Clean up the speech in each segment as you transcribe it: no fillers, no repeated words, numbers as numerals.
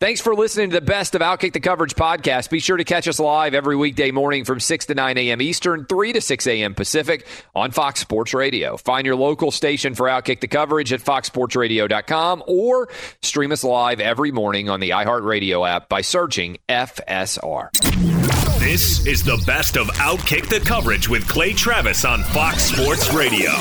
Thanks for listening to the best of Outkick the Coverage podcast. Be sure to catch us live every weekday morning from 6 to 9 a.m. Eastern, 3 to 6 a.m. Pacific on Fox Sports Radio. Find your local station for Outkick the Coverage at foxsportsradio.com or stream us live every morning on the iHeartRadio app by searching FSR. This is the best of Outkick the Coverage with Clay Travis on Fox Sports Radio.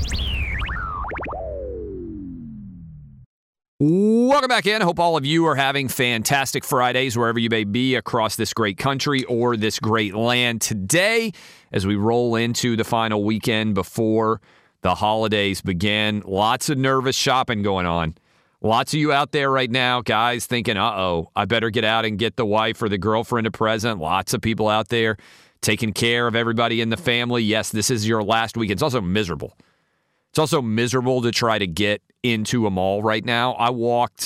Welcome back in. Hope all of you are having fantastic Fridays wherever you may be across this great country or this great land. Today, as we roll into the final weekend before the holidays begin, lots of nervous shopping going on. Lots of you out there right now, guys, thinking, I better get out and get the wife or the girlfriend a present. Lots of people out there taking care of everybody in the family. Yes, this is your last weekend. It's also miserable. It's also miserable to try to get into a mall right now. I walked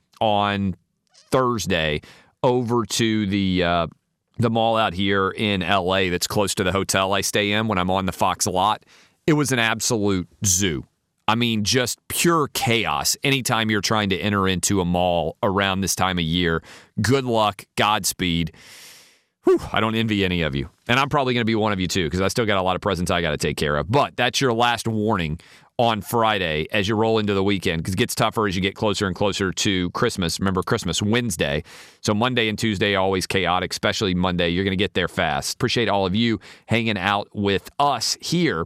on Thursday over to the mall out here in L.A. that's close to the hotel I stay in when I'm on the Fox lot. It was an absolute zoo. I mean, just pure chaos anytime you're trying to enter into a mall around this time of year. Good luck. Godspeed. Whew, I don't envy any of you. And I'm probably going to be one of you, too, because I still got a lot of presents I got to take care of. But that's your last warning on Friday as you roll into the weekend, because it gets tougher as you get closer and closer to Christmas. Remember, Christmas Wednesday. So Monday and Tuesday are always chaotic, especially Monday. You're going to get there fast. Appreciate all of you hanging out with us here.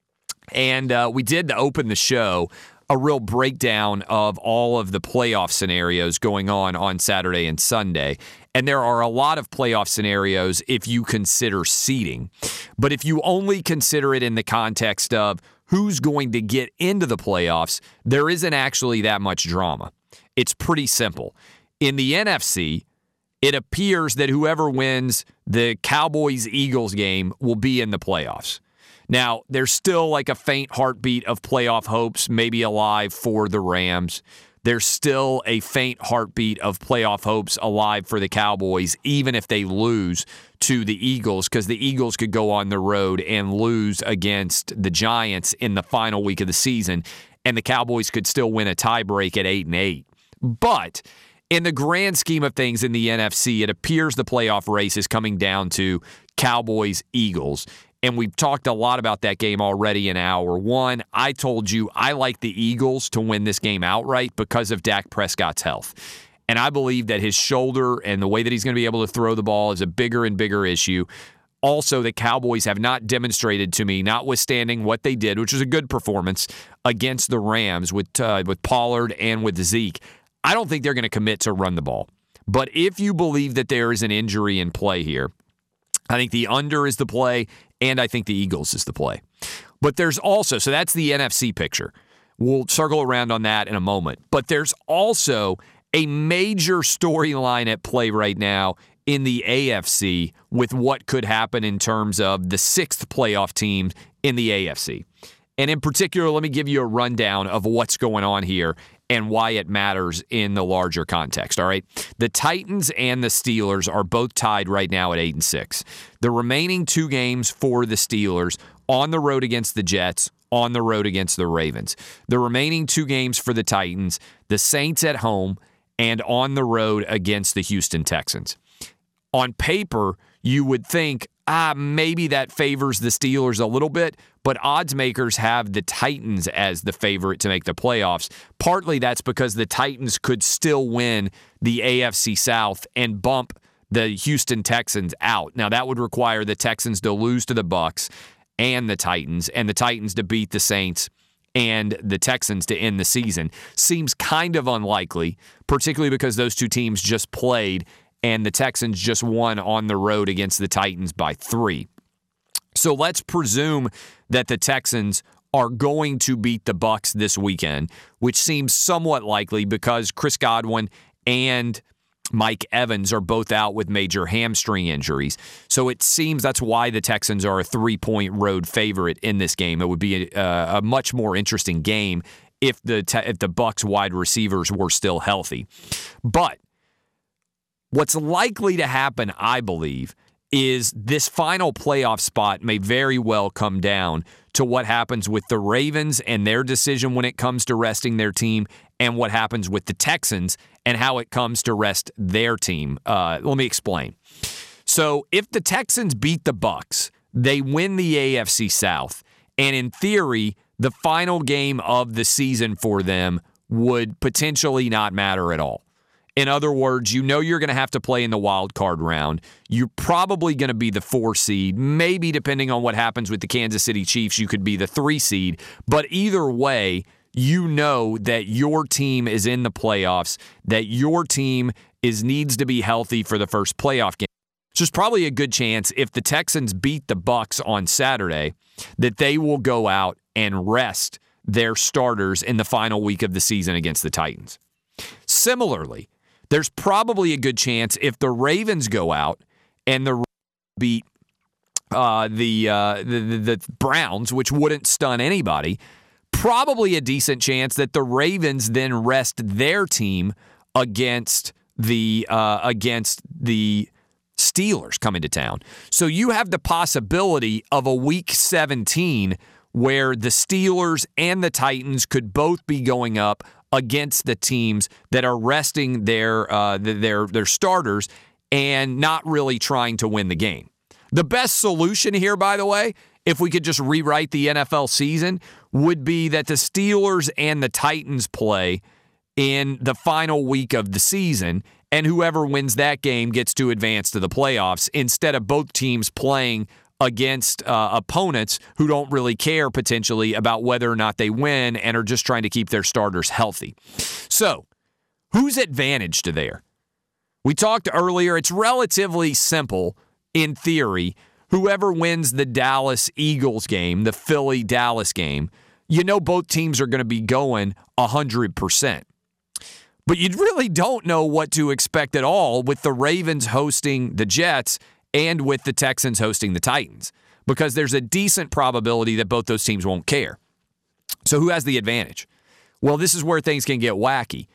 And we did, to open the show, a real breakdown of all of the playoff scenarios going on Saturday and Sunday. And there are a lot of playoff scenarios if you consider seeding. But if you only consider it in the context of who's going to get into the playoffs, there isn't actually that much drama. It's pretty simple. In the NFC, it appears that whoever wins the Cowboys-Eagles game will be in the playoffs. Now, there's still like a faint heartbeat of playoff hopes maybe alive for the Rams. There's still a faint heartbeat of playoff hopes alive for the Cowboys, even if they lose to the Eagles, because the Eagles could go on the road and lose against the Giants in the final week of the season, and the Cowboys could still win a tiebreak at 8-8. But in the grand scheme of things in the NFC, it appears the playoff race is coming down to Cowboys-Eagles. And we've talked a lot about that game already in hour one. I told you I like the Eagles to win this game outright because of Dak Prescott's health. And I believe that his shoulder and the way that he's going to be able to throw the ball is a bigger and bigger issue. Also, the Cowboys have not demonstrated to me, notwithstanding what they did, which was a good performance against the Rams with Pollard and with Zeke. I don't think they're going to commit to run the ball. But if you believe that there is an injury in play here, I think the under is the play, and I think the Eagles is the play. But there's also, so that's the NFC picture. We'll circle around on that in a moment. But there's also a major storyline at play right now in the AFC with what could happen in terms of the sixth playoff team in the AFC. And in particular, let me give you a rundown of what's going on here and why it matters in the larger context, all right? The Titans and the Steelers are both tied right now at 8-6. The remaining two games for the Steelers, on the road against the Jets, on the road against the Ravens. The remaining two games for the Titans, the Saints at home, and on the road against the Houston Texans. On paper, you would think, maybe that favors the Steelers a little bit, but odds makers have the Titans as the favorite to make the playoffs. Partly that's because the Titans could still win the AFC South and bump the Houston Texans out. Now, that would require the Texans to lose to the Bucs and the Titans to beat the Saints and the Texans to end the season. Seems kind of unlikely, particularly because those two teams just played and the Texans just won on the road against the Titans by 3. So let's presume that the Texans are going to beat the Bucs this weekend, which seems somewhat likely because Chris Godwin and Mike Evans are both out with major hamstring injuries. So it seems that's why the Texans are a 3-point road favorite in this game. It would be a much more interesting game if the Bucs wide receivers were still healthy. But what's likely to happen, I believe, is this final playoff spot may very well come down to what happens with the Ravens and their decision when it comes to resting their team and what happens with the Texans and how it comes to rest their team. Let me explain. So if the Texans beat the Bucs, they win the AFC South, and in theory, the final game of the season for them would potentially not matter at all. In other words, you know you're going to have to play in the wild card round. You're probably going to be the 4 seed. Maybe depending on what happens with the Kansas City Chiefs, you could be the 3 seed. But either way, you know that your team is in the playoffs, that your team needs to be healthy for the first playoff game. So there's probably a good chance if the Texans beat the Bucs on Saturday that they will go out and rest their starters in the final week of the season against the Titans. Similarly, there's probably a good chance if the Ravens go out and the beat the Browns, which wouldn't stun anybody, probably a decent chance that the Ravens then rest their team against the Steelers coming to town. So you have the possibility of a Week 17 where the Steelers and the Titans could both be going up against the teams that are resting their starters and not really trying to win the game. The best solution here, by the way, if we could just rewrite the NFL season, would be that the Steelers and the Titans play in the final week of the season, and whoever wins that game gets to advance to the playoffs instead of both teams playing against opponents who don't really care potentially about whether or not they win and are just trying to keep their starters healthy. So, who's advantaged there? We talked earlier, it's relatively simple in theory. Whoever wins the Dallas Eagles game, the Philly-Dallas game, you know both teams are going to be going 100%. But you really don't know what to expect at all with the Ravens hosting the Jets and with the Texans hosting the Titans, because there's a decent probability that both those teams won't care. So who has the advantage? Well, this is where things can get wacky.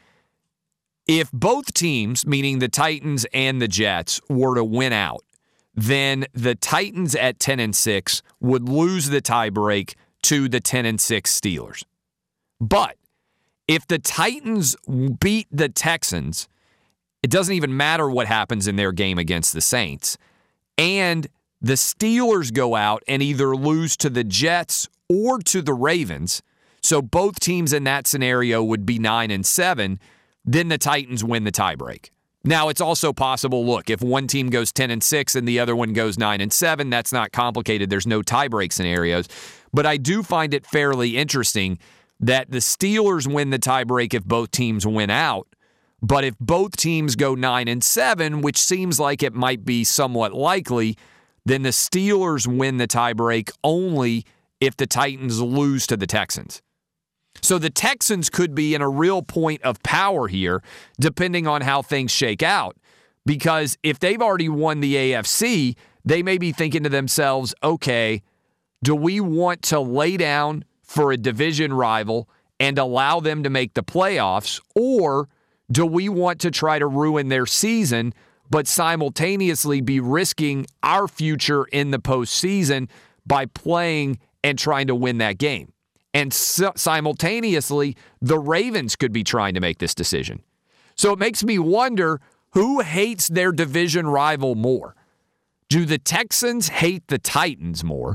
If both teams, meaning the Titans and the Jets, were to win out, then the Titans at 10-6 would lose the tiebreak to the 10-6 Steelers. But if the Titans beat the Texans, it doesn't even matter what happens in their game against the Saints, and the Steelers go out and either lose to the Jets or to the Ravens, so both teams in that scenario would be 9-7, then the Titans win the tiebreak. Now, it's also possible, look, if one team goes 10-6 and the other one goes 9-7, that's not complicated. There's no tiebreak scenarios. But I do find it fairly interesting that the Steelers win the tiebreak if both teams win out. But if both teams go 9-7, which seems like it might be somewhat likely, then the Steelers win the tiebreak only if the Titans lose to the Texans. So the Texans could be in a real point of power here, depending on how things shake out. Because if they've already won the AFC, they may be thinking to themselves, okay, do we want to lay down for a division rival and allow them to make the playoffs, or do we want to try to ruin their season but simultaneously be risking our future in the postseason by playing and trying to win that game? And simultaneously, the Ravens could be trying to make this decision. So it makes me wonder, who hates their division rival more? Do the Texans hate the Titans more?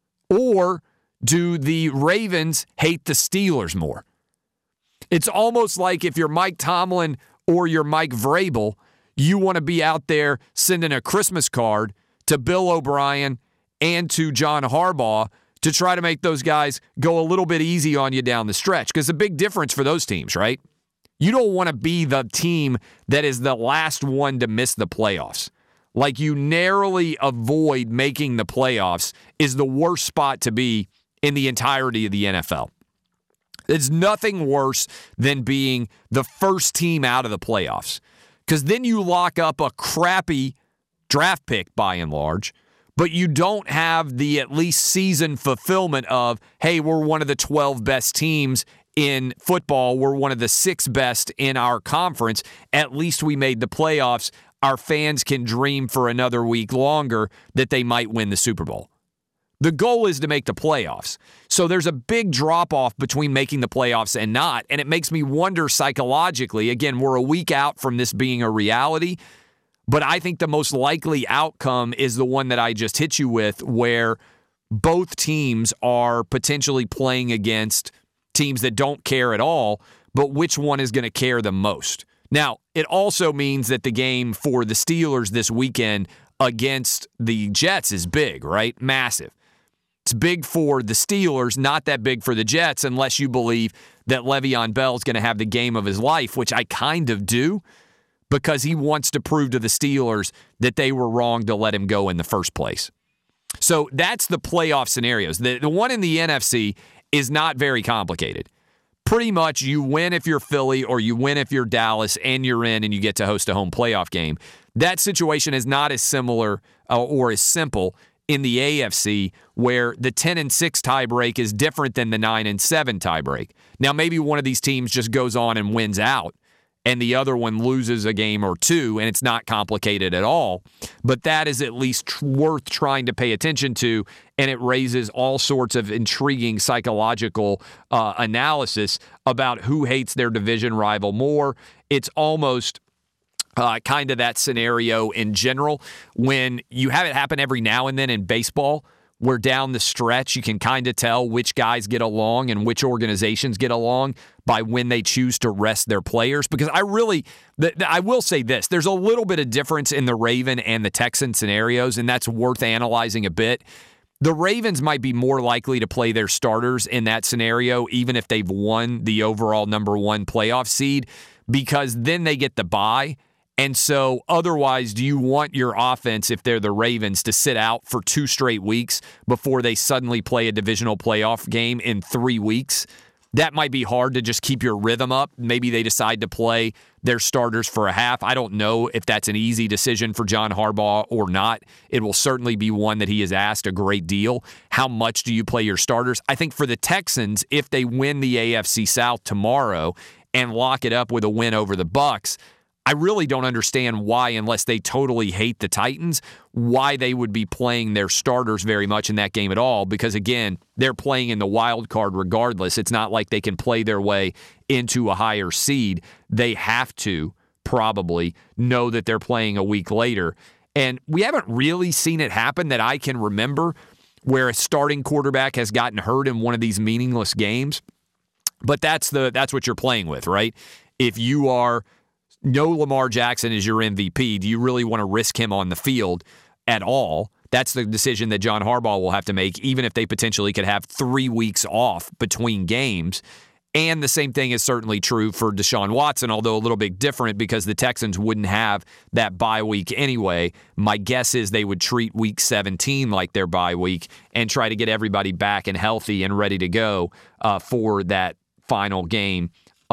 Or do the Ravens hate the Steelers more? It's almost like if you're Mike Tomlin or you're Mike Vrabel, you want to be out there sending a Christmas card to Bill O'Brien and to John Harbaugh to try to make those guys go a little bit easy on you down the stretch. Because a big difference for those teams, right? You don't want to be the team that is the last one to miss the playoffs. Like, you narrowly avoid making the playoffs is the worst spot to be in the entirety of the NFL. It's nothing worse than being the first team out of the playoffs, because then you lock up a crappy draft pick by and large, but you don't have the at least season fulfillment of, hey, we're one of the 12 best teams in football. We're one of the 6 best in our conference. At least we made the playoffs. Our fans can dream for another week longer that they might win the Super Bowl. The goal is to make the playoffs. So there's a big drop-off between making the playoffs and not, and it makes me wonder psychologically. Again, we're a week out from this being a reality, but I think the most likely outcome is the one that I just hit you with, where both teams are potentially playing against teams that don't care at all, but which one is going to care the most? Now, it also means that the game for the Steelers this weekend against the Jets is big, right? Massive. It's big for the Steelers, not that big for the Jets, unless you believe that Le'Veon Bell is going to have the game of his life, which I kind of do, because he wants to prove to the Steelers that they were wrong to let him go in the first place. So that's the playoff scenarios. The one in the NFC is not very complicated. Pretty much you win if you're Philly or you win if you're Dallas and you're in and you get to host a home playoff game. That situation is not as similar or as simple in the AFC, where the 10-6 tiebreak is different than the 9-7 tiebreak. Now, maybe one of these teams just goes on and wins out, and the other one loses a game or two, and it's not complicated at all. But that is at least worth trying to pay attention to, and it raises all sorts of intriguing psychological analysis about who hates their division rival more. It's almost kind of that scenario in general when you have it happen every now and then in baseball, where down the stretch you can kind of tell which guys get along and which organizations get along by when they choose to rest their players. Because I will say this, there's a little bit of difference in the Raven and the Texan scenarios, and that's worth analyzing a bit. The Ravens might be more likely to play their starters in that scenario, even if they've won the overall number one playoff seed, because then they get the bye. And so otherwise, do you want your offense, if they're the Ravens, to sit out for 2 straight weeks before they suddenly play a divisional playoff game in 3 weeks? That might be hard to just keep your rhythm up. Maybe they decide to play their starters for a half. I don't know if that's an easy decision for John Harbaugh or not. It will certainly be one that he has asked a great deal. How much do you play your starters? I think for the Texans, if they win the AFC South tomorrow and lock it up with a win over the Bucs, I really don't understand why, unless they totally hate the Titans, why they would be playing their starters very much in that game at all. Because, again, they're playing in the wild card regardless. It's not like they can play their way into a higher seed. They have to probably know that they're playing a week later. And we haven't really seen it happen that I can remember where a starting quarterback has gotten hurt in one of these meaningless games. But that's what you're playing with, right? If you know Lamar Jackson is your MVP, do you really want to risk him on the field at all? That's the decision that John Harbaugh will have to make, even if they potentially could have 3 weeks off between games. And the same thing is certainly true for Deshaun Watson, although a little bit different because the Texans wouldn't have that bye week anyway. My guess is they would treat week 17 like their bye week and try to get everybody back and healthy and ready to go for that final game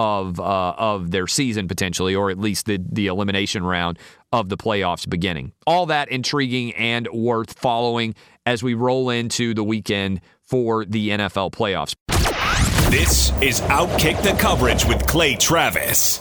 of their season potentially, or at least the elimination round of the playoffs beginning. All that intriguing and worth following as we roll into the weekend for the NFL playoffs. This is Outkick the Coverage with Clay Travis.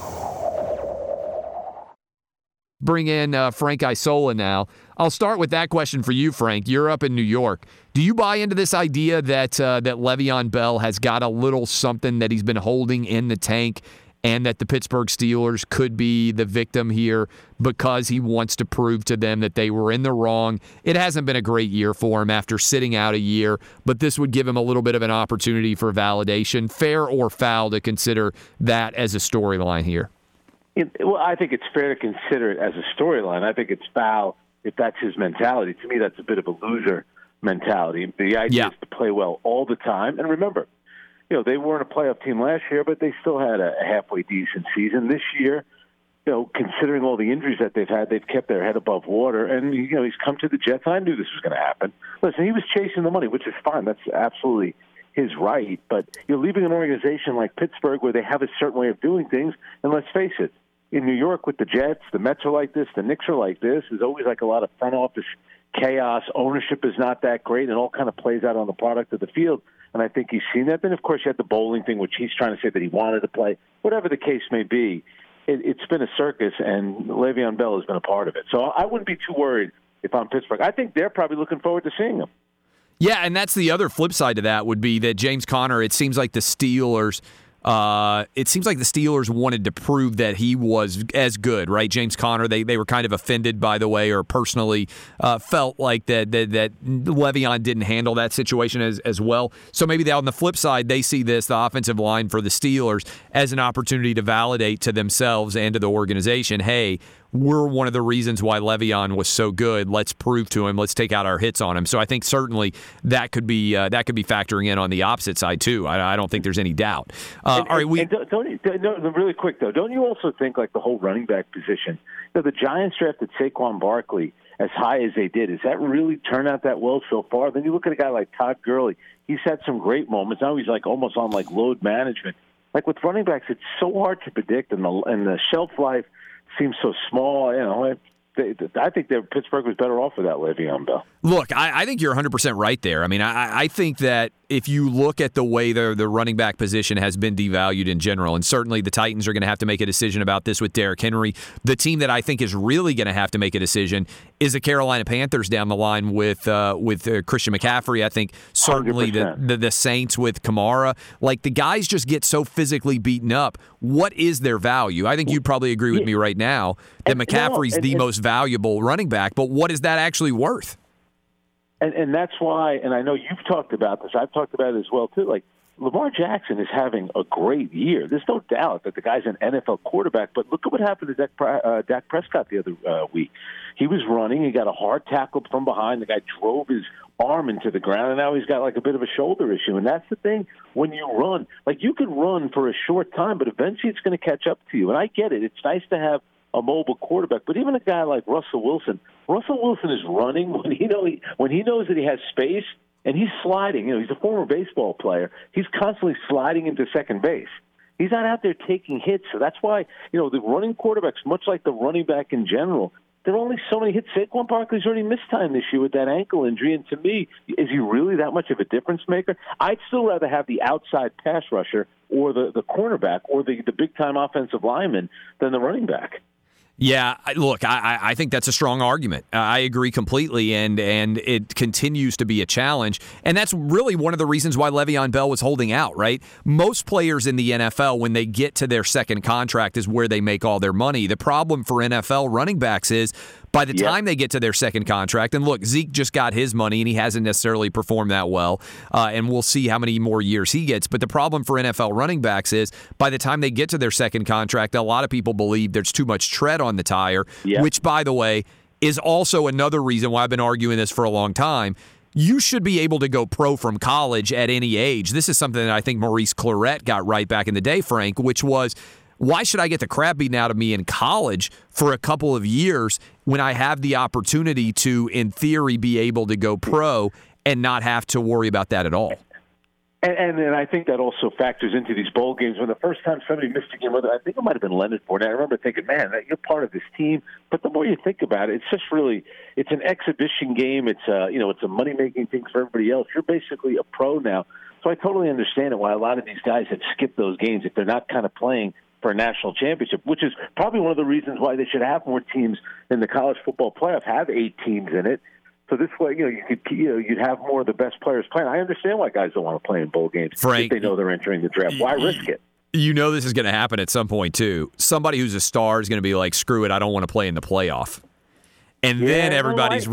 Bring in Frank Isola now. I'll start with that question for you, Frank. You're up in New York. Do you buy into this idea that Le'Veon Bell has got a little something that he's been holding in the tank, and that the Pittsburgh Steelers could be the victim here because he wants to prove to them that they were in the wrong? It hasn't been a great year for him after sitting out a year, but this would give him a little bit of an opportunity for validation. Fair or foul to consider that as a storyline here? Well, I think it's fair to consider it as a storyline. I think it's foul if that's his mentality. To me, that's a bit of a loser mentality. The idea is to play well all the time. And remember, they weren't a playoff team last year, but they still had a halfway decent season. This year, considering all the injuries that they've had, they've kept their head above water. And, he's come to the Jets. I knew this was going to happen. Listen, he was chasing the money, which is fine. That's absolutely his right. But you're leaving an organization like Pittsburgh where they have a certain way of doing things. And let's face it, in New York with the Jets, the Mets are like this, the Knicks are like this. There's always like a lot of front office chaos. Ownership is not that great, and all kind of plays out on the product of the field. And I think he's seen that. Then, of course, you had the bowling thing, which he's trying to say that he wanted to play. Whatever the case may be, it's been a circus, and Le'Veon Bell has been a part of it. So I wouldn't be too worried if I'm Pittsburgh. I think they're probably looking forward to seeing him. Yeah, and that's the other flip side to that would be that James Conner, it seems like the Steelers wanted to prove that he was as good, right? James Conner, they were kind of offended, by the way, or personally felt like that Le'Veon didn't handle that situation as well. So maybe on the flip side, they see this, the offensive line for the Steelers, as an opportunity to validate to themselves and to the organization, hey, we're one of the reasons why Le'Veon was so good. Let's prove to him. Let's take out our hits on him. So I think certainly that could be factoring in on the opposite side too. I don't think there's any doubt. All right, really quick though, don't you also think like the whole running back position? The Giants drafted Saquon Barkley as high as they did. Has that really turned out that well so far? Then you look at a guy like Todd Gurley. He's had some great moments. Now he's like almost on like load management. Like with running backs, it's so hard to predict, and the shelf life seems so small. I think that Pittsburgh was better off with that Le'Veon Bell. Look, I think you're 100% right there. I mean, I think that if you look at the way the running back position has been devalued in general, and certainly the Titans are going to have to make a decision about this with Derrick Henry, the team that I think is really going to have to make a decision is the Carolina Panthers down the line with Christian McCaffrey. I think certainly the Saints with Kamara. Like, the guys just get so physically beaten up. What is their value? I think you'd probably agree with me right now that McCaffrey's the most valuable running back, but what is that actually worth? And that's why, and I know you've talked about this, I've talked about it as well, too. Like, Lamar Jackson is having a great year. There's no doubt that the guy's an NFL quarterback, but look at what happened to Dak Prescott the other week. He was running. He got a hard tackle from behind. The guy drove his arm into the ground, and now he's got like a bit of a shoulder issue. And that's the thing when you run. Like, you could run for a short time, but eventually it's going to catch up to you. And I get it. It's nice to have a mobile quarterback, but even a guy like Russell Wilson is running when he knows that he has space, and he's sliding. He's a former baseball player. He's constantly sliding into second base. He's not out there taking hits. So that's why, the running quarterbacks, much like the running back in general, there are only so many hits. Saquon Barkley's already missed time this year with that ankle injury, and to me, is he really that much of a difference maker? I'd still rather have the outside pass rusher or the cornerback or the big-time offensive lineman than the running back. Yeah, look, I think that's a strong argument. I agree completely, and it continues to be a challenge. And that's really one of the reasons why Le'Veon Bell was holding out, right? Most players in the NFL, when they get to their second contract, is where they make all their money. The problem for NFL running backs is by the time they get to their second contract, and look, Zeke just got his money, and he hasn't necessarily performed that well, and we'll see how many more years he gets. But the problem for NFL running backs is by the time they get to their second contract, a lot of people believe there's too much tread on the tire, which, by the way, is also another reason why I've been arguing this for a long time. You should be able to go pro from college at any age. This is something that I think Maurice Clarett got right back in the day, Frank, which was, why should I get the crap beaten out of me in college for a couple of years when I have the opportunity to, in theory, be able to go pro and not have to worry about that at all? And I think that also factors into these bowl games. When the first time somebody missed a game, I think it might have been Leonard Fournette. I remember thinking, man, you're part of this team. But the more you think about it, it's just really, it's an exhibition game. It's a money-making thing for everybody else. You're basically a pro now. So I totally understand why a lot of these guys have skipped those games if they're not kind of playing for a national championship, which is probably one of the reasons why they should have more teams in the college football playoff, have 8 teams in it. So this way, you'd have more of the best players playing. I understand why guys don't want to play in bowl games, Frank, if they know they're entering the draft. Why risk it? You know this is going to happen at some point, too. Somebody who's a star is going to be like, screw it, I don't want to play in the playoff. And then everybody's...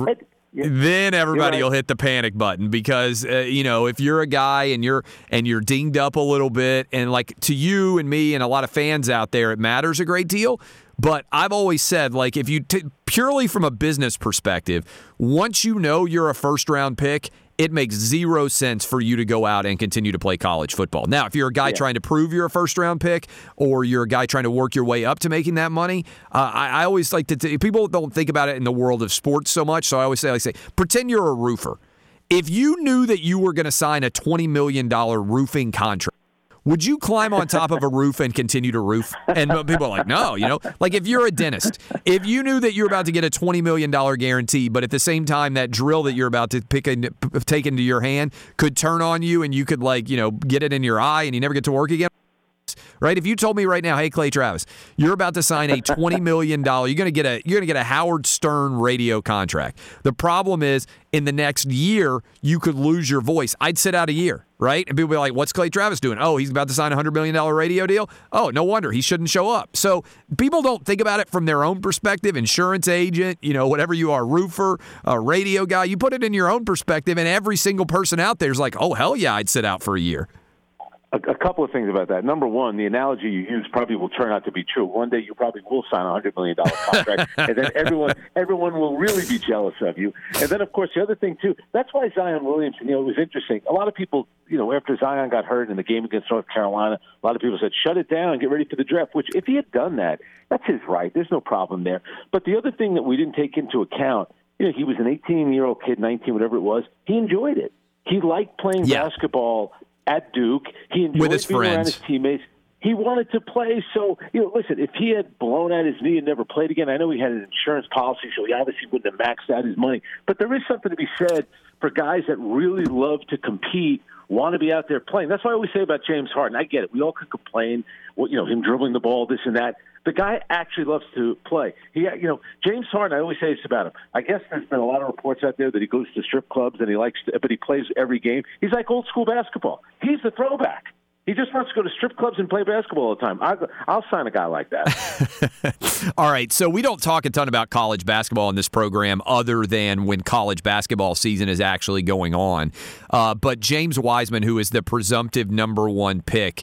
Then everybody will hit the panic button because if you're a guy and you're dinged up a little bit, and like to you and me and a lot of fans out there, it matters a great deal. But I've always said, like, if you purely from a business perspective, once you know you're a first-round pick, it makes zero sense for you to go out and continue to play college football. Now, if you're a guy trying to prove you're a first-round pick, or you're a guy trying to work your way up to making that money, I always like to people don't think about it in the world of sports so much, so I always say, pretend you're a roofer. If you knew that you were going to sign a $20 million roofing contract, would you climb on top of a roof and continue to roof? And people are like, no, like if you're a dentist, if you knew that you're about to get a $20 million guarantee, but at the same time that drill that you're about to take into your hand could turn on you and you could get it in your eye and you never get to work again, right? If you told me right now, hey, Clay Travis, you're about to sign a $20 million, you're going to get a Howard Stern radio contract. The problem is, in the next year, you could lose your voice. I'd sit out a year, right? And people be like, what's Clay Travis doing? Oh, he's about to sign a $100 million radio deal? Oh, no wonder. He shouldn't show up. So people don't think about it from their own perspective. Insurance agent, whatever you are, roofer, a radio guy, you put it in your own perspective, and every single person out there is like, oh, hell yeah, I'd sit out for a year. A couple of things about that. Number one, the analogy you use probably will turn out to be true. One day you probably will sign a $100 million contract, and then everyone will really be jealous of you. And then, of course, the other thing, too, that's why Zion Williamson, it was interesting. A lot of people, after Zion got hurt in the game against North Carolina, a lot of people said, shut it down, get ready for the draft, which if he had done that, that's his right. There's no problem there. But the other thing that we didn't take into account, he was an 18-year-old kid, 19, whatever it was. He enjoyed it. He liked playing basketball at Duke. He enjoyed with his being friends. Around his teammates. He wanted to play. So, listen, if he had blown out his knee and never played again, I know he had an insurance policy, so he obviously wouldn't have maxed out his money. But there is something to be said for guys that really love to compete, want to be out there playing. That's why I always say about James Harden. I get it. We all could complain, him dribbling the ball, this and that. The guy actually loves to play. James Harden, I always say this about him. I guess there's been a lot of reports out there that he goes to strip clubs and but he plays every game. He's like old school basketball. He's the throwback. He just wants to go to strip clubs and play basketball all the time. I'll sign a guy like that. All right, so we don't talk a ton about college basketball in this program other than when college basketball season is actually going on. But James Wiseman, who is the presumptive number one pick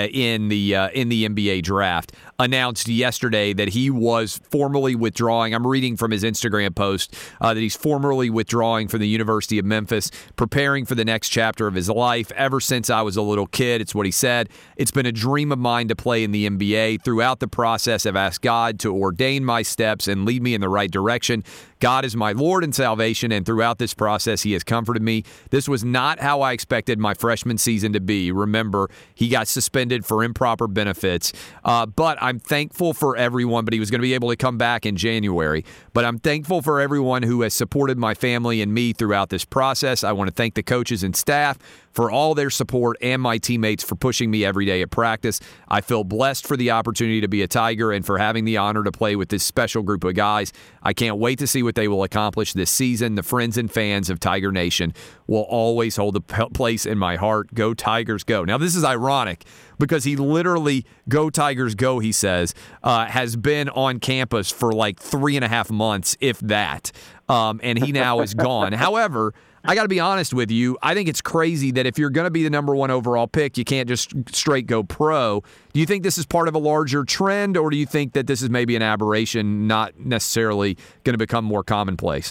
in the NBA draft, announced yesterday that he was formally withdrawing. I'm reading from his Instagram post that he's formally withdrawing from the University of Memphis, preparing for the next chapter of his life. Ever since I was a little kid, it's what he said. It's been a dream of mine to play in the NBA. Throughout the process, I've asked God to ordain my steps and lead me in the right direction. God is my Lord and salvation, and throughout this process, he has comforted me. This was not how I expected my freshman season to be. Remember, he got suspended for improper benefits. But I'm thankful for everyone, but he was going to be able to come back in January. But I'm thankful for everyone who has supported my family and me throughout this process. I want to thank the coaches and staff for all their support and my teammates for pushing me every day at practice. I feel blessed for the opportunity to be a Tiger and for having the honor to play with this special group of guys. I can't wait to see what they will accomplish this season. The friends and fans of Tiger Nation will always hold a place in my heart. Go Tigers, go. Now, this is ironic because he literally, go Tigers, go, he says, has been on campus for like 3.5 months, if that. And he now is gone. However, I got to be honest with you. I think it's crazy that if you're going to be the number one overall pick, you can't just straight go pro. Do you think this is part of a larger trend, or do you think that this is maybe an aberration, not necessarily going to become more commonplace?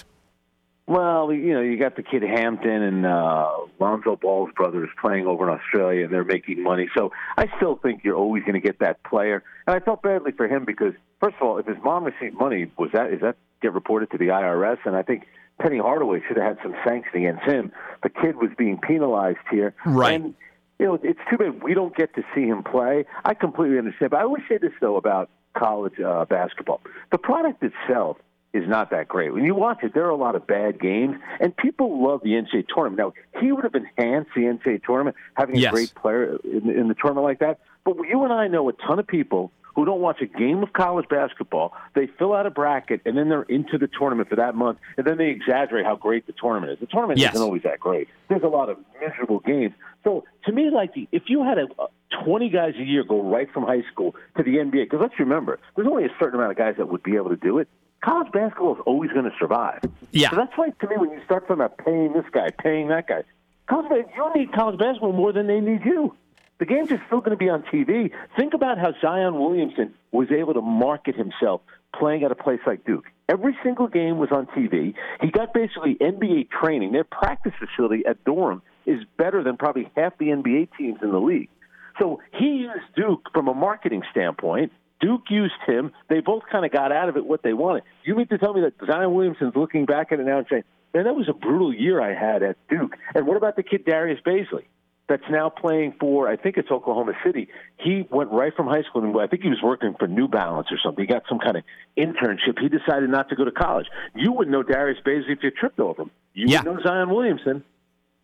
Well, you got the kid Hampton and Lonzo Ball's brothers playing over in Australia, and they're making money. So I still think you're always going to get that player. And I felt badly for him because, first of all, if his mom received money, is that get reported to the IRS? And I think Penny Hardaway should have had some sanction against him. The kid was being penalized here. Right. And, it's too bad we don't get to see him play. I completely understand. But I always say this, though, about college basketball. The product itself is not that great. When you watch it, there are a lot of bad games, and people love the NCAA tournament. Now, he would have enhanced the NCAA tournament, having a great player in the tournament like that. But you and I know a ton of people who don't watch a game of college basketball. They fill out a bracket, and then they're into the tournament for that month, and then they exaggerate how great the tournament is. The tournament isn't always that great. There's a lot of miserable games. So, to me, if you had 20 guys a year go right from high school to the NBA, because let's remember, there's only a certain amount of guys that would be able to do it. College basketball is always going to survive. Yeah. So that's why, to me, when you start talking about paying this guy, paying that guy, you need college basketball more than they need you. The games are still going to be on TV. Think about how Zion Williamson was able to market himself playing at a place like Duke. Every single game was on TV. He got basically NBA training. Their practice facility at Durham is better than probably half the NBA teams in the league. So he used Duke from a marketing standpoint. Duke used him. They both kind of got out of it what they wanted. You mean to tell me that Zion Williamson's looking back at it now and saying, man, that was a brutal year I had at Duke. And what about the kid Darius Baisley that's now playing for, I think it's Oklahoma City? He went right from high school, and I think he was working for New Balance or something. He got some kind of internship. He decided not to go to college. You wouldn't know Darius Baisley if you tripped over him. You would know Zion Williamson.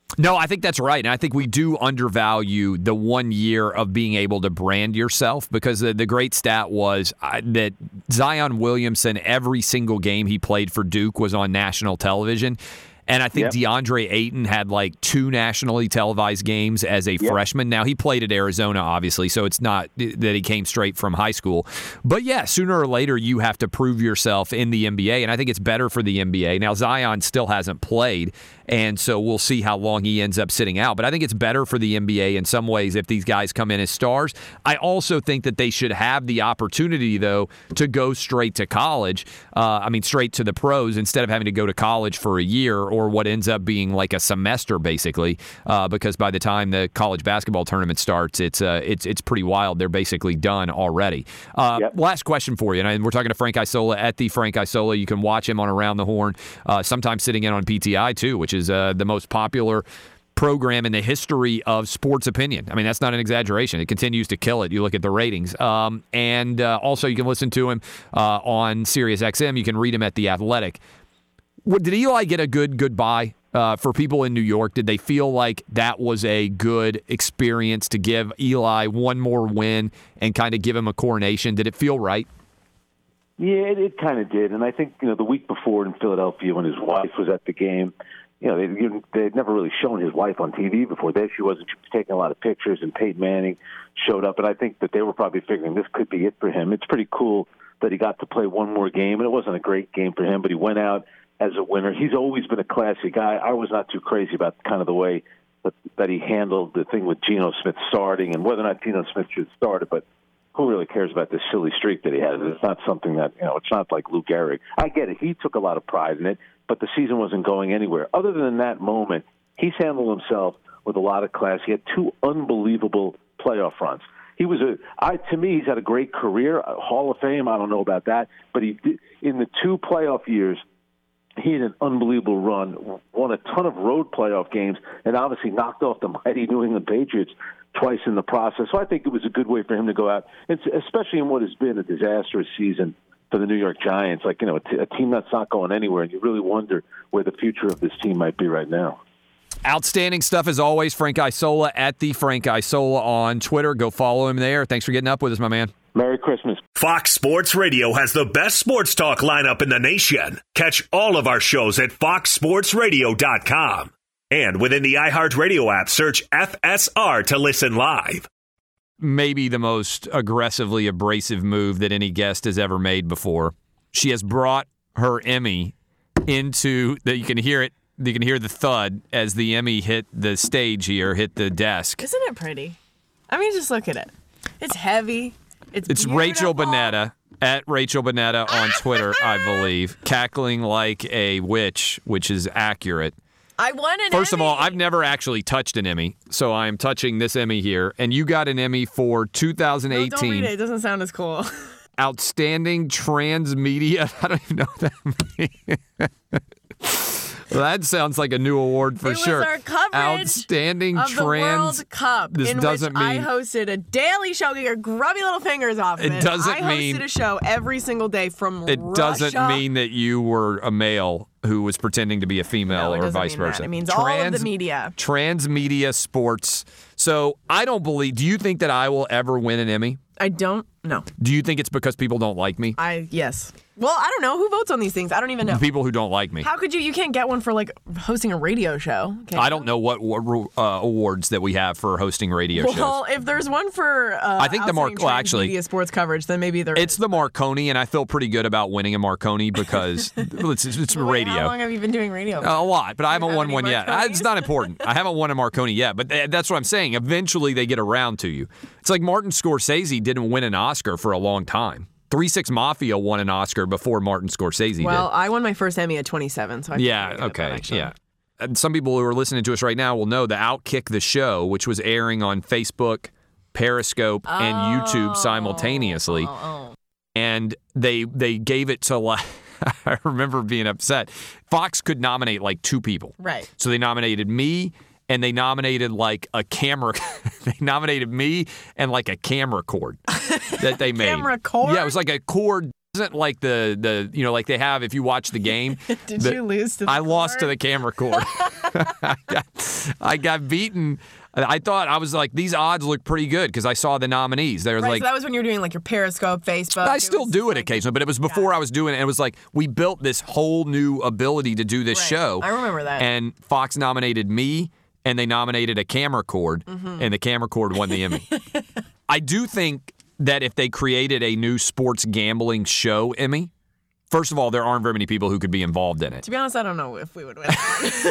No, I think that's right. And I think we do undervalue the 1 year of being able to brand yourself, because the great stat was that Zion Williamson, every single game he played for Duke was on national television. And I think DeAndre Ayton had like 2 nationally televised games as a freshman. Now, he played at Arizona, obviously, so it's not that he came straight from high school. But, yeah, sooner or later you have to prove yourself in the NBA, and I think it's better for the NBA. Now, Zion still hasn't played, and so we'll see how long he ends up sitting out. But I think it's better for the NBA in some ways if these guys come in as stars. I also think that they should have the opportunity, though, to go straight to college. Straight to the pros instead of having to go to college for a year or what ends up being like a semester, basically, because by the time the college basketball tournament starts, it's pretty wild. They're basically done already. Last question for you, and we're talking to Frank Isola at the Frank Isola. You can watch him on Around the Horn, sometimes sitting in on PTI, too, which is the most popular program in the history of sports opinion. I mean, that's not an exaggeration. It continues to kill it. You look at the ratings. And also you can listen to him on SiriusXM. You can read him at The Athletic. Did Eli get a good goodbye for people in New York? Did they feel like that was a good experience to give Eli one more win and kind of give him a coronation? Did it feel right? Yeah, it kind of did. And I think, the week before in Philadelphia when his wife was at the game, they'd never really shown his wife on TV before. She was taking a lot of pictures, and Peyton Manning showed up. And I think that they were probably figuring this could be it for him. It's pretty cool that he got to play one more game. And it wasn't a great game for him, but he went out as a winner. He's always been a classy guy. I was not too crazy about kind of the way that he handled the thing with Geno Smith starting and whether or not Geno Smith should start it. But who really cares about this silly streak that he has? It's not something that, it's not like Lou Gehrig. I get it. He took a lot of pride in it, but the season wasn't going anywhere. Other than that moment, he's handled himself with a lot of class. He had 2 unbelievable playoff runs. To me, he's had a great career, a Hall of Fame. I don't know about that, but he did, in the 2 playoff years, he had an unbelievable run, won a ton of road playoff games, and obviously knocked off the mighty New England Patriots twice in the process. So I think it was a good way for him to go out, especially in what has been a disastrous season for the New York Giants. Like, a team that's not going anywhere, and you really wonder where the future of this team might be right now. Outstanding stuff as always. Frank Isola at the Frank Isola on Twitter. Go follow him there. Thanks for getting up with us, my man. Merry Christmas. Fox Sports Radio has the best sports talk lineup in the nation. Catch all of our shows at foxsportsradio.com. And within the iHeartRadio app, search FSR to listen live. Maybe the most aggressively abrasive move that any guest has ever made before. She has brought her Emmy into you can hear it. You can hear the thud as the Emmy hit the stage here, hit the desk. Isn't it pretty? I mean, just look at it. It's heavy. It's Rachel Bonnetta, at Rachel Bonnetta on Twitter, I believe, cackling like a witch, which is accurate. I won an First Emmy. of all, I've never actually touched an Emmy, so I'm touching this Emmy here. And you got an Emmy for 2018. No, don't read it. It doesn't sound as cool. Outstanding Transmedia. I don't even know what that means. Well, that sounds like a new award for sure. It was our coverage Outstanding of the World Cup, This in doesn't which mean I hosted a daily show. Get your grubby little fingers off of it. It doesn't I mean hosted a show every single day from It Russia. doesn't mean that you were a male who was pretending to be a female No, it or doesn't vice mean versa. That. It means all of the media. Transmedia sports. So I don't believe. Do you think that I will ever win an Emmy? I don't know. Do you think it's because people don't like me? Yes. Well, I don't know. Who votes on these things? I don't even know. The people who don't like me. How could you? You can't get one for like hosting a radio show. I don't know what awards that we have for hosting radio shows. Well, if there's one for I think the media sports coverage, then maybe there it's is. the Marconi, and I feel pretty good about winning a Marconi because it's radio. How long have you been doing radio? A lot, but I haven't won one yet. Marconis? It's not important. I haven't won a Marconi yet, but that's what I'm saying. Eventually, they get around to you. It's like Martin Scorsese didn't win an Oscar for a long time. 3 6 Mafia won an Oscar before Martin Scorsese Well, did. I won my first Emmy at 27, so I okay, yeah. And some people who are listening to us right now will know the Outkick the Show, which was airing on Facebook, Periscope, and YouTube simultaneously. And they gave it to, I remember being upset. Fox could nominate like 2 people. Right. So they nominated me, and they nominated like a camera. They nominated me and like a camera cord that they made. Camera cord? Yeah, it was like a cord. wasn't like the like they have if you watch the game. Did you lose to the I lost to the camera cord. I got beaten. I thought, I was like, these odds look pretty good because I saw the nominees. They were Right, like, so that was when you were doing like your Periscope, Facebook. I still do it occasionally, but it was before I was doing it. And it was like, we built this whole new ability to do this show. I remember that. And Fox nominated me, and they nominated a camera cord, and the camera cord won the Emmy. I do think that if they created a new sports gambling show Emmy, first of all, there aren't very many people who could be involved in it. To be honest, I don't know if we would win.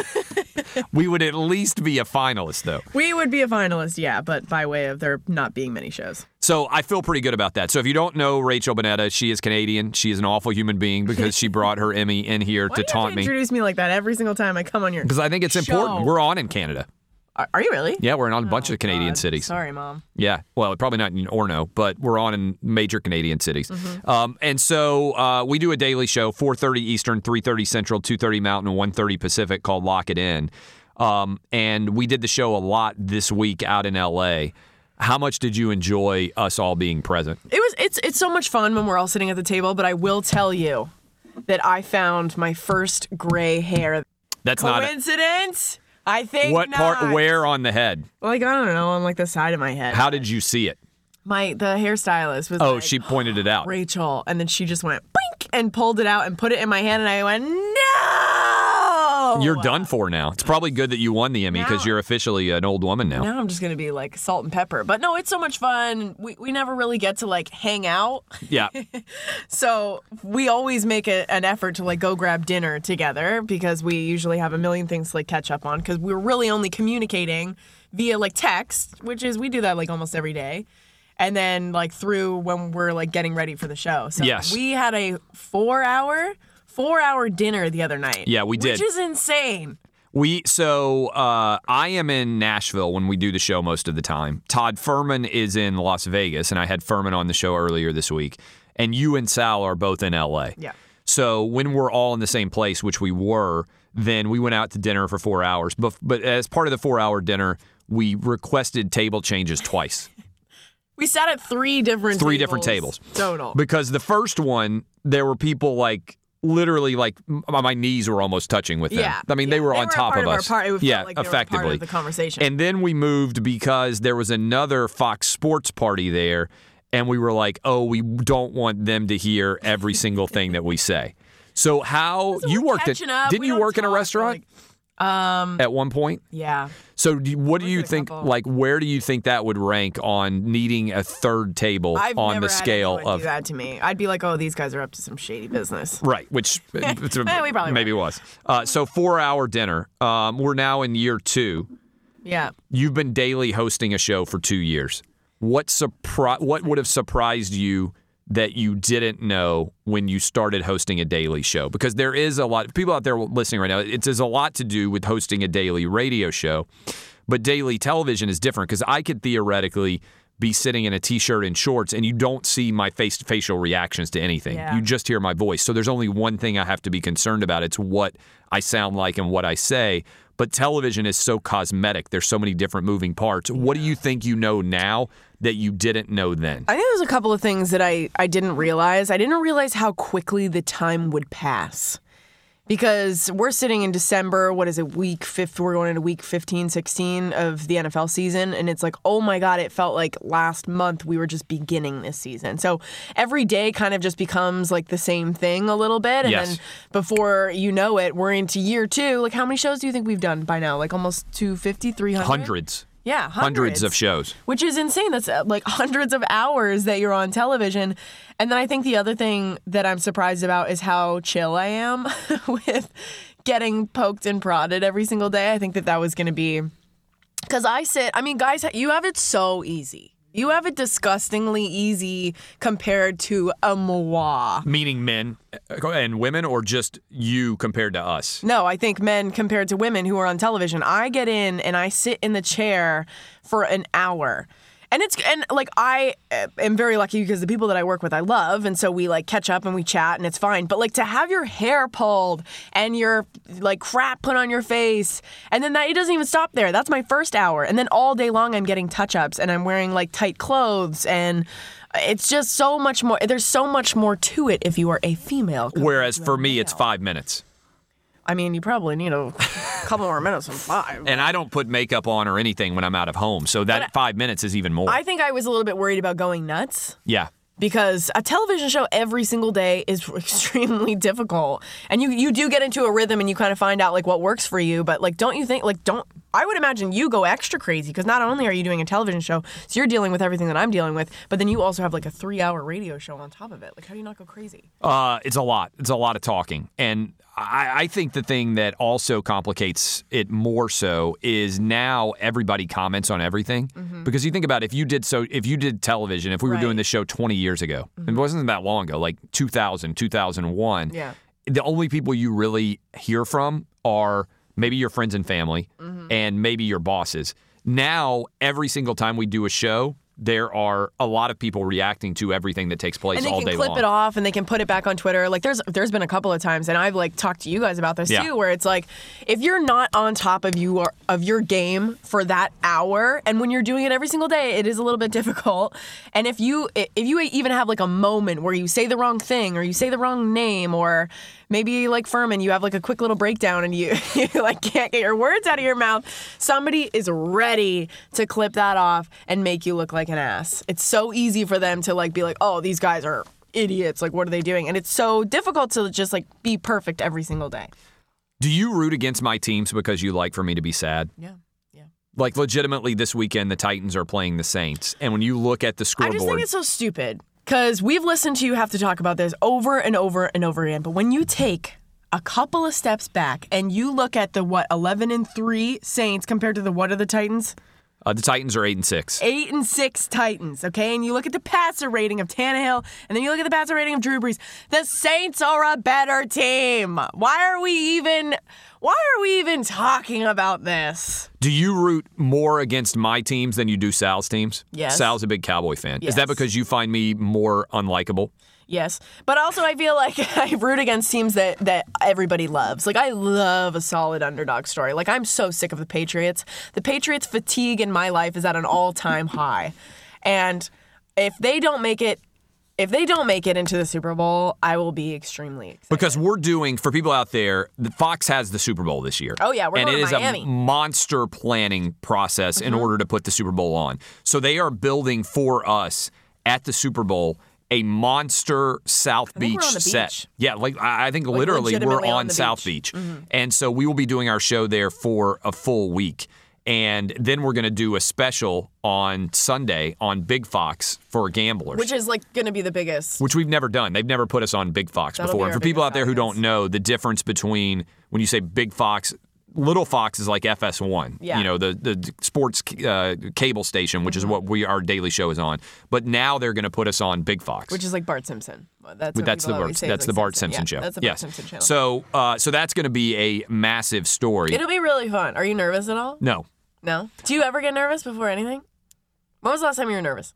We would at least be a finalist, though. We would be a finalist, yeah, but by way of there not being many shows. So I feel pretty good about that. So if you don't know Rachel Bonnetta, she is Canadian. She is an awful human being because she brought her Emmy in here to taunt me. Introduce me like that every single time I come on your show. Because I think it's important. We're on in Canada. Are you really? Yeah, we're in a bunch of Canadian cities. Sorry, Mom. Yeah, well, probably not in Orono, but we're on in major Canadian cities. And so we do a daily show, 4:30 Eastern, 3:30 Central, 2:30 Mountain, 1:30 Pacific, called Lock It In. And we did the show a lot this week out in L.A. How much did you enjoy us all being present? It's so much fun when we're all sitting at the table, but I will tell you that I found my first gray hair. That's not coincidence. I think what not. part? Where on the head? Like, I don't know, on like the side of my head. How did you see it? The hairstylist was like, she pointed it out. Rachel, and then she just went boink and pulled it out and put it in my hand, and I went, no! You're done for now. It's probably good that you won the Emmy because you're officially an old woman now. Now I'm just going to be like salt and pepper. But no, it's so much fun. We never really get to like hang out. Yeah. So we always make an effort to like go grab dinner together because we usually have a million things to like catch up on because we're really only communicating via like text, which is we do that like almost every day. And then like through when we're like getting ready for the show. So yes. We had a 4-hour dinner the other night. Yeah, we did. Which is insane. I am in Nashville when we do the show most of the time. Todd Furman is in Las Vegas, and I had Furman on the show earlier this week. And you and Sal are both in L.A. Yeah. So when we're all in the same place, which we were, then we went out to dinner for 4 hours. But as part of the 4-hour dinner, we requested table changes twice. We sat at three different tables total. Because the first one, there were people like literally like my knees were almost touching with them. Yeah. I mean, they were on top of us. It felt like they effectively. were part of the conversation. And then we moved because there was another Fox Sports party there, and we were like, oh, we don't want them to hear every single thing that we say. So how you worked at? Didn't you work in a restaurant? At one point? Yeah. So what do you think, like, where do you think that would rank on needing a third table on the scale of... I've never had anyone do that to me. I'd be like, oh, these guys are up to some shady business. Right, which maybe was. So 4-hour dinner. We're now in year 2. Yeah. You've been daily hosting a show for 2 years. What would have surprised you that you didn't know when you started hosting a daily show? Because there is a lot of people out there listening right now. There's a lot to do with hosting a daily radio show, but daily television is different because I could theoretically be sitting in a T-shirt and shorts and you don't see my facial reactions to anything. Yeah. You just hear my voice. So there's only one thing I have to be concerned about. It's what I sound like and what I say. But television is so cosmetic. There's so many different moving parts. What do you think you know now that you didn't know then? I think there's a couple of things that I didn't realize. I didn't realize how quickly the time would pass. Because we're sitting in December, what is it, we're going into week 15, 16 of the NFL season, and it's like, oh my God, it felt like last month we were just beginning this season. So every day kind of just becomes like the same thing a little bit, and then before you know it, we're into year 2. Like, how many shows do you think we've done by now? Like almost 250, 300? Hundreds. Yeah, hundreds of shows. Which is insane. That's like hundreds of hours that you're on television. And then I think the other thing that I'm surprised about is how chill I am with getting poked and prodded every single day. I think that was going to be... Because guys, you have it so easy. You have it disgustingly easy compared to a moi. Meaning men and women, or just you compared to us? No, I think men compared to women who are on television. I get in and I sit in the chair for an hour. And like I am very lucky because the people that I work with I love, and so we like catch up and we chat and it's fine. But like to have your hair pulled and your like crap put on your face, and then it doesn't even stop there. That's my first hour, and then all day long I'm getting touch-ups and I'm wearing like tight clothes, and it's just so much more. There's so much more to it if you are a female. Whereas for me, it's 5 minutes. I mean, you probably need a couple more minutes than 5. And I don't put makeup on or anything when I'm out of home, so that 5 minutes is even more. I think I was a little bit worried about going nuts. Yeah. Because a television show every single day is extremely difficult. And you do get into a rhythm and you kind of find out like what works for you. But like, don't you think, like, I would imagine you go extra crazy because not only are you doing a television show, so you're dealing with everything that I'm dealing with, but then you also have like a 3-hour radio show on top of it. Like, how do you not go crazy? It's a lot. It's a lot of talking. And I think the thing that also complicates it more so is now everybody comments on everything. Mm-hmm. Because you think about it, if you did television, if we were doing this show 20 years ago, it wasn't that long ago, like 2000, 2001, the only people you really hear from are maybe your friends and family and maybe your bosses. Now, every single time we do a show, there are a lot of people reacting to everything that takes place all day long. And they can clip it off and they can put it back on Twitter. Like there's been a couple of times, and I've like talked to you guys about this too, where it's like if you're not on top of your game for that hour, and when you're doing it every single day, it is a little bit difficult. And if you even have like a moment where you say the wrong thing or you say the wrong name, or maybe like Furman, you have like a quick little breakdown and you like can't get your words out of your mouth, somebody is ready to clip that off and make you look like an ass. It's so easy for them to like be like, oh, these guys are idiots. Like, what are they doing? And it's so difficult to just like be perfect every single day. Do you root against my teams because you like for me to be sad? Yeah. Like, legitimately, this weekend, the Titans are playing the Saints. And when you look at the scoreboard... I just think it's so stupid. Because we've listened to you have to talk about this over and over and over again. But when you take a couple of steps back and you look at the, 11-3 Saints compared to the what are the Titans? The Titans are 8-6. 8-6 Titans, okay? And you look at the passer rating of Tannehill, and then you look at the passer rating of Drew Brees. The Saints are a better team. Why are we even talking about this? Do you root more against my teams than you do Sal's teams? Yes. Sal's a big Cowboy fan. Yes. Is that because you find me more unlikable? Yes. But also I feel like I root against teams that everybody loves. Like, I love a solid underdog story. Like, I'm so sick of the Patriots. The Patriots fatigue in my life is at an all-time high. And if they don't make it into the Super Bowl, I will be extremely excited. Because we're doing, for people out there, Fox has the Super Bowl this year. Oh, yeah, we're going to Miami. And it is a monster planning process in order to put the Super Bowl on. So they are building for us at the Super Bowl a monster South Beach set. Yeah, like I think literally we're on South Beach. Mm-hmm. And so we will be doing our show there for a full week. And then we're going to do a special on Sunday on Big Fox for gamblers. Which is like going to be the biggest. Which we've never done. They've never put us on Big Fox before. And for people out there who don't know, the difference between when you say Big Fox, Little Fox is like FS1, yeah. The sports cable station, which is what our daily show is on. But now they're going to put us on Big Fox, which is like Bart Simpson. That's the Bart Simpson show. That's the Bart Simpson channel. So that's going to be a massive story. It'll be really fun. Are you nervous at all? No. Do you ever get nervous before anything? When was the last time you were nervous?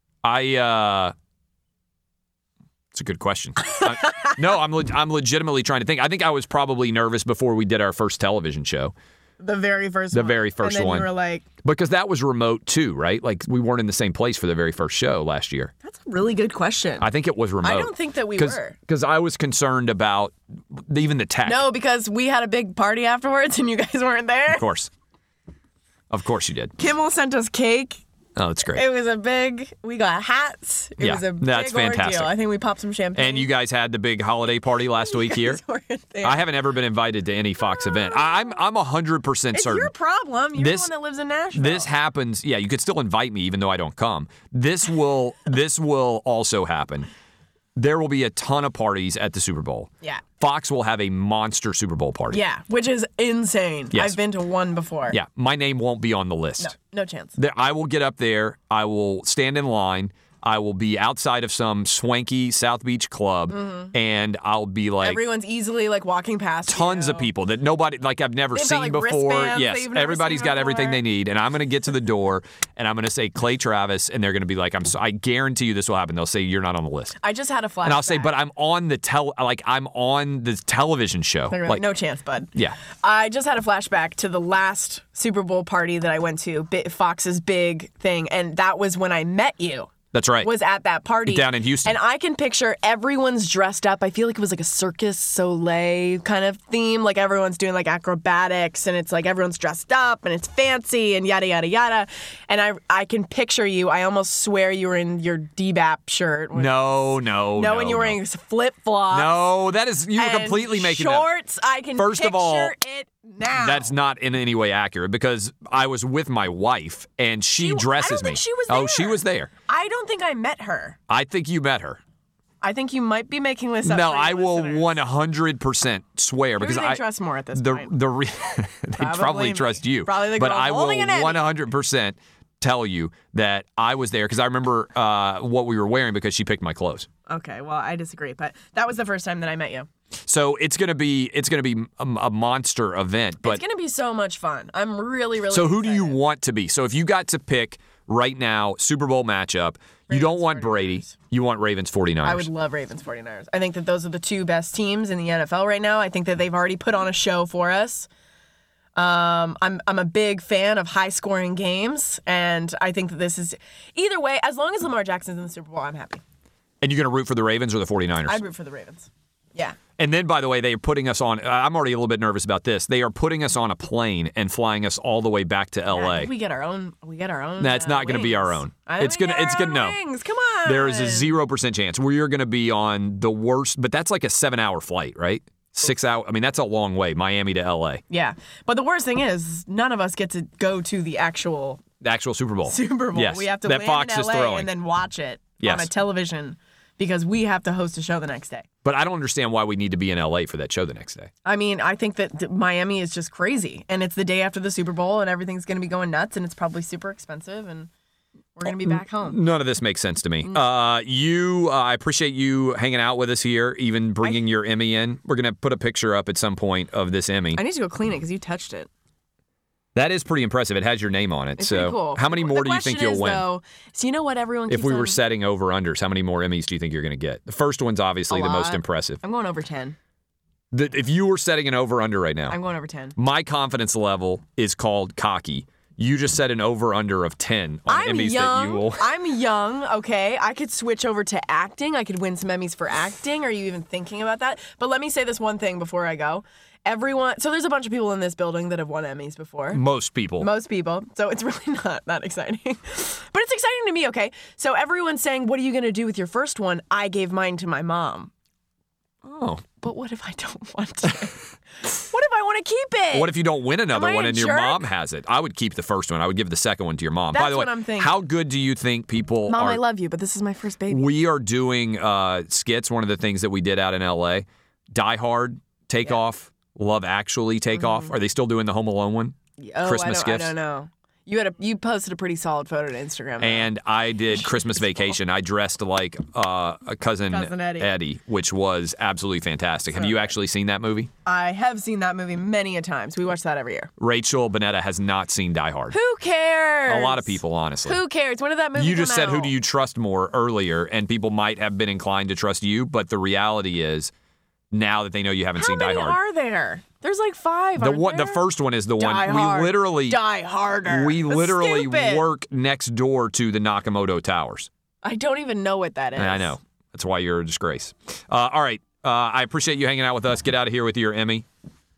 It's a good question. No, I'm legitimately trying to think. I think I was probably nervous before we did our first television show. The very first one. The very first and then one. You were like... Because that was remote too, right? Like we weren't in the same place for the very first show last year. That's a really good question. I think it was remote. I don't think that we were. Because I was concerned about even the tech. No, because we had a big party afterwards and you guys weren't there. Of course you did. Kimmel sent us cake. Oh, that's great. It was we got hats. It was a big fantastic. ordeal. I think we popped some champagne. And you guys had the big holiday party last week here. I haven't ever been invited to any Fox event. I'm 100% certain. It's your problem. You're the one that lives in Nashville. This happens. Yeah, you could still invite me even though I don't come. This will also happen. There will be a ton of parties at the Super Bowl. Yeah. Fox will have a monster Super Bowl party. Yeah, which is insane. Yes. I've been to one before. Yeah, my name won't be on the list. No chance. I will get up there. I will stand in line. I will be outside of some swanky South Beach club, and I'll be like, everyone's easily like walking past. Tons of people that nobody, like I've never They've seen got, like, before. wristbands that Yes, you've never everybody's seen got everything before. they need, and I'm going to get to the door, and I'm going to say Clay Travis, and they're going to be like, I guarantee you this will happen. They'll say you're not on the list, I just had a flashback. and I'll say, but I'm on the television show. They're like, no chance, bud. Yeah. I just had a flashback to the last Super Bowl party that I went to, Fox's big thing, and that was when I met you. That's right. Was at that party. Down in Houston. And I can picture everyone's dressed up. I feel like it was like a Circus Soleil kind of theme. Like everyone's doing like acrobatics and it's like everyone's dressed up and it's fancy and yada, yada, yada. And I can picture you. I almost swear you were in your DBAP shirt. No, and you were wearing flip-flops. No, that is, you were and completely making shorts. I can First picture of all, it now. That's not in any way accurate because I was with my wife and she dresses I don't me. think she was there. Oh, she was there. I don't think I met her. I think you met her. I think you might be making this up. No, for I your will listeners. 100% swear because Who do they I trust more at this they point? probably trust you. Probably the but girl I will holding an Emmy. 100% tell you that I was there because I remember what we were wearing because she picked my clothes. Okay, well, I disagree, but that was the first time that I met you. So it's gonna be a monster event. But It's going to be so much fun. I'm really, really so who do you excited. want to be? So if you got to pick right now Super Bowl matchup, you don't want Brady, you want Ravens 49ers. I would love Ravens 49ers. I think that those are the two best teams in the NFL right now. I think that they've already put on a show for us. I'm a big fan of high-scoring games, and I think that this is either way. As long as Lamar Jackson's in the Super Bowl, I'm happy. And you're going to root for the Ravens or the 49ers? I'd root for the Ravens. Yeah. And then, by the way, they are putting us on. I'm already a little bit nervous about this. They are putting us on a plane and flying us all the way back to L.A. Yeah, we get our own. That's not going to be our own. It's gonna no. Wings. Come on. There is a 0% chance we are going to be on the worst. But that's like a 7-hour flight, right? 6 hours. I mean, that's a long way, Miami to L.A. Yeah, but the worst thing is none of us get to go to the actual Super Bowl. Super Bowl. Yes, We have to that land Fox in is LA throwing. and then watch it Yes. on a television because we have to host a show the next day. But I don't understand why we need to be in L.A. for that show the next day. I mean, I think that Miami is just crazy, and it's the day after the Super Bowl, and everything's going to be going nuts, and it's probably super expensive, and we're going to be back home. None of this makes sense to me. I appreciate you hanging out with us here, even bringing your Emmy in. We're going to put a picture up at some point of this Emmy. I need to go clean it because you touched it. That is pretty impressive. It has your name on it. It's so pretty cool. how many more do you think you'll win? Though, so you know what everyone If keeps we were on- setting over-unders, how many more Emmys do you think you're going to get? The first one's obviously A the most lot. impressive. I'm going over 10. If you were setting an over-under right now, I'm going over 10. my confidence level is called cocky. You just set an over-under of 10 on I'm Emmys young. that you will. I'm young, okay? I could switch over to acting. I could win some Emmys for acting. Are you even thinking about that? But let me say this one thing before I go. So there's a bunch of people in this building that have won Emmys before. Most people. Most people. So it's really not that exciting. But it's exciting to me, okay? So everyone's saying, what are you going to do with your first one? I gave mine to my mom. Oh. But what if I don't want to? What if I want to keep it? What if you don't win another Am I one a and your jerk? mom has it? I would keep the first one. I would give the second one to your mom. That's By the way, what I'm thinking. how good do you think people Mom, are? I love you, but this is my first baby. We are doing skits. One of the things that we did out in L.A. Die Hard, Take Off, Love Actually, Take Off. Are they still doing the Home Alone one? Oh, Christmas I gifts. don't know. You posted a pretty solid photo to Instagram. though. And I did Christmas Vacation. I dressed like a cousin Eddie. which was absolutely fantastic. Have you actually seen that movie? I have seen that movie many a times. We watch that every year. Rachel Bonetta has not seen Die Hard. Who cares? A lot of people, honestly. Who cares? When did that movie You just come said, who out? do you trust more earlier, and people might have been inclined to trust you, but the reality is, now that they know you haven't How seen Die many Hard. are there? There's like 5. The aren't one, the there? first one is the Die one Hard. we literally Die Harder. We That's literally stupid. work next door to the Nakamoto Towers. I don't even know what that is. And I know. That's why you're a disgrace. All right. I appreciate you hanging out with us. Get out of here with your Emmy.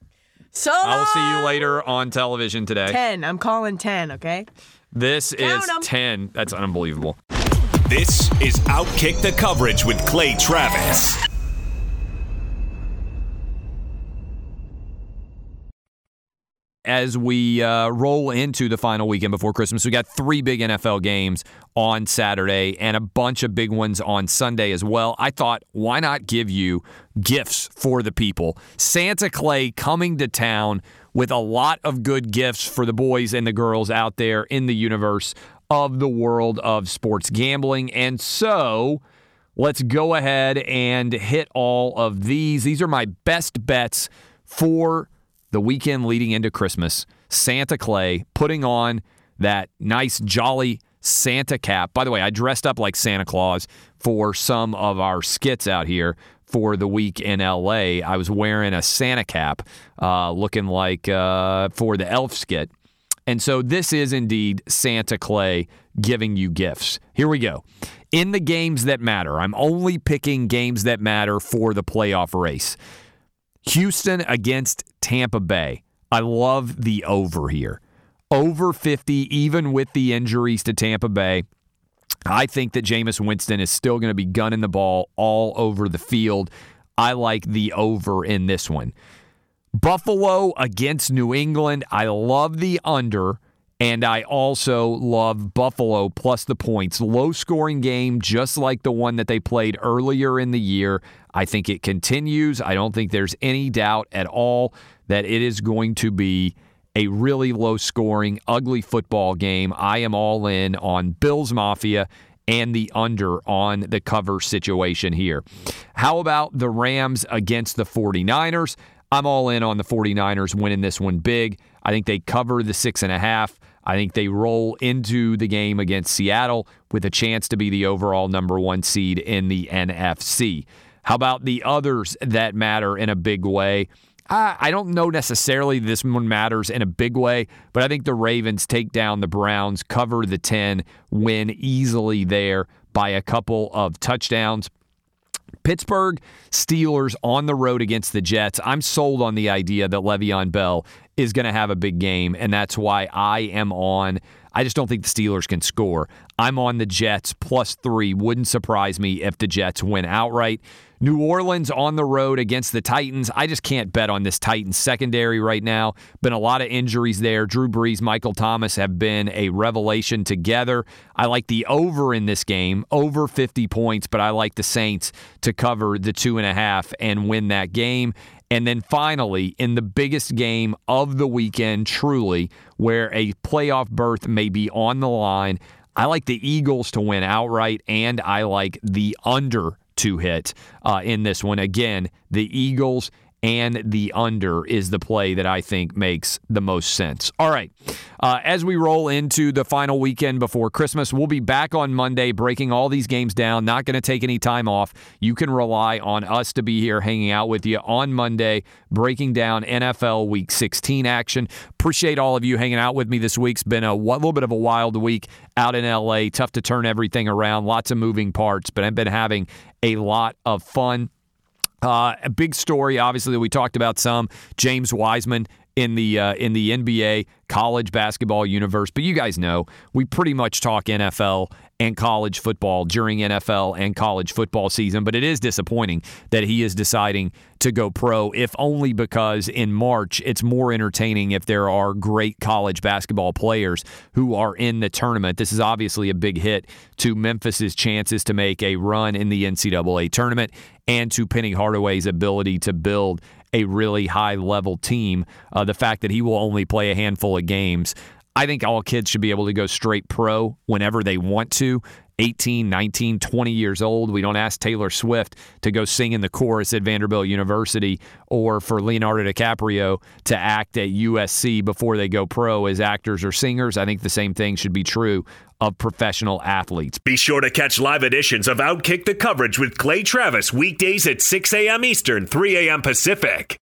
So I will see you later on television today. 10. I'm calling 10, okay? This Count is 'em. 10. That's unbelievable. This is Outkick the Coverage with Clay Travis. As we roll into the final weekend before Christmas, we got 3 big NFL games on Saturday and a bunch of big ones on Sunday as well. I thought, why not give you gifts for the people? Santa Clay coming to town with a lot of good gifts for the boys and the girls out there in the universe. of the world of sports gambling. And so let's go ahead and hit all of these. These are my best bets for the weekend leading into Christmas. Santa Clay putting on that nice, jolly Santa cap. By the way, I dressed up like Santa Claus for some of our skits out here for the week in L.A. I was wearing a Santa cap, looking like for the elf skit. And so this is indeed Santa Clay giving you gifts. Here we go. In the games that matter, I'm only picking games that matter for the playoff race. Houston against Tampa Bay. I love the over here. Over 50, even with the injuries to Tampa Bay. I think that Jameis Winston is still going to be gunning the ball all over the field. I like the over in this one. Buffalo against New England. I love the under, and I also love Buffalo plus the points. Low-scoring game, just like the one that they played earlier in the year. I think it continues. I don't think there's any doubt at all that it is going to be a really low-scoring, ugly football game. I am all in on Bills Mafia and the under on the cover situation here. How about the Rams against the 49ers? I'm all in on the 49ers winning this one big. I think they cover the 6.5. I think they roll into the game against Seattle with a chance to be the overall number 1 seed in the NFC. How about the others that matter in a big way? I don't know necessarily this one matters in a big way, but I think the Ravens take down the Browns, cover the 10, win easily there by a couple of touchdowns. Pittsburgh Steelers on the road against the Jets. I'm sold on the idea that Le'Veon Bell is going to have a big game, and that's why I am on. I just don't think the Steelers can score. I'm on the Jets plus 3. Wouldn't surprise me if the Jets win outright. New Orleans on the road against the Titans. I just can't bet on this Titans secondary right now. Been a lot of injuries there. Drew Brees, Michael Thomas have been a revelation together. I like the over in this game, over 50 points, but I like the Saints to cover the 2.5 and win that game. And then finally, in the biggest game of the weekend, truly, where a playoff berth may be on the line, I like the Eagles to win outright, and I like the under to hit in this one. Again, the Eagles and the under is the play that I think makes the most sense. All right, as we roll into the final weekend before Christmas, we'll be back on Monday breaking all these games down. Not going to take any time off. You can rely on us to be here hanging out with you on Monday, breaking down NFL Week 16 action. Appreciate all of you hanging out with me this week. It's been a little bit of a wild week out in LA. Tough to turn everything around. Lots of moving parts, but I've been having a lot of fun. A big story, obviously, that we talked about some. James Wiseman in the NBA college basketball universe. But you guys know we pretty much talk NFL and college football during NFL and college football season. But it is disappointing that he is deciding to go pro, if only because in March it's more entertaining if there are great college basketball players who are in the tournament. This is obviously a big hit to Memphis's chances to make a run in the NCAA tournament and to Penny Hardaway's ability to build a really high-level team. The fact that he will only play a handful of games, I think all kids should be able to go straight pro whenever they want to. 18, 19, 20 years old. We don't ask Taylor Swift to go sing in the chorus at Vanderbilt University or for Leonardo DiCaprio to act at USC before they go pro as actors or singers. I think the same thing should be true of professional athletes. Be sure to catch live editions of Outkick the Coverage with Clay Travis weekdays at 6 a.m. Eastern, 3 a.m. Pacific.